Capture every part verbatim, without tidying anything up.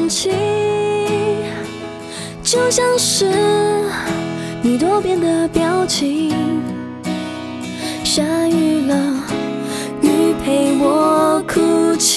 放弃，就像是你多变的表情。下雨了，雨陪我哭泣，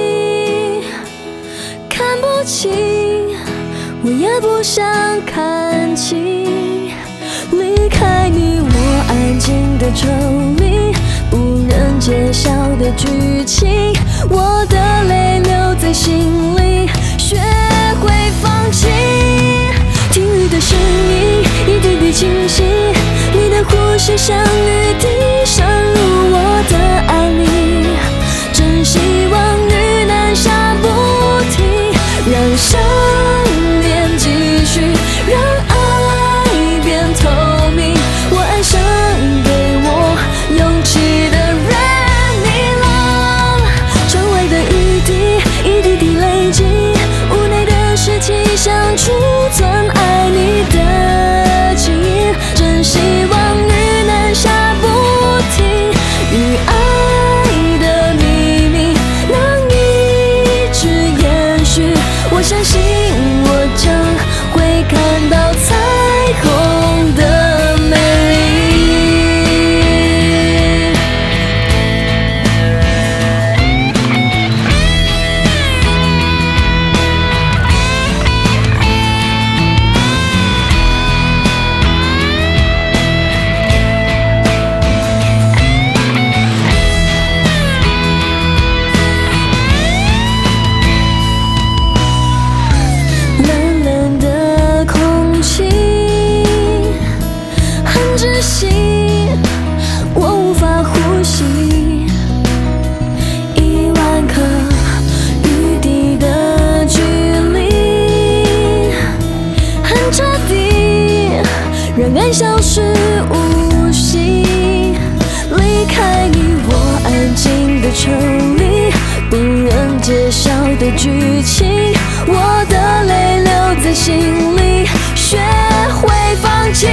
看不清，我也不想看清。离开你，我安静的抽离，不忍揭晓的剧情，我的泪留在心里，学会放弃。听雨的声音，一滴滴清晰，你的呼吸像雨滴渗入我的爱里，真希望雨能下不停，让想念继续，让爱变透明。我爱上给我勇气的人，你了。窗外的雨滴一滴滴累积，屋内的湿气像储存爱你的记忆，真希望雨能下不停，与爱的秘密能一直延续。我相信我将会看到彩虹的美丽。冷冷的空气很窒息，我无法呼吸。一万颗雨滴的距离很彻底，让爱消失无息。离开你，我安静的抽离，不忍揭晓的剧情，我的泪留在心里，学会放弃。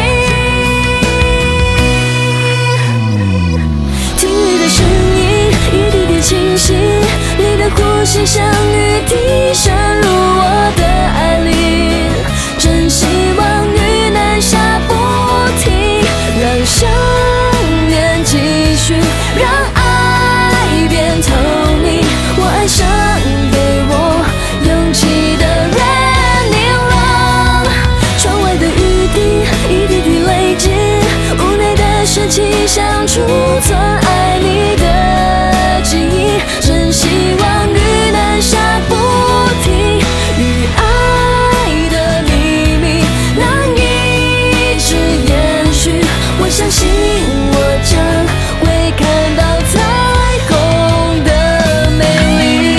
听雨的声音，一滴滴清晰，你的呼吸像雨滴渗入我的爱里，真希望雨能下不停，让想念继续，让爱变透明。我爱上给我勇气的人，你了。窗外的雨滴一滴滴累积，屋内的湿气像储存爱你的记忆，真希望雨能下不停，与爱的秘密能一直延续。我相信我将会看到彩虹的美丽，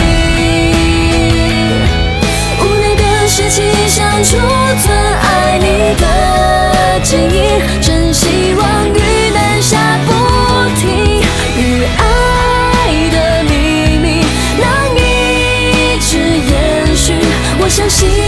屋内的湿气像储存爱你的记忆，真希望雨能下不停，与爱的秘密能一直延续。我相信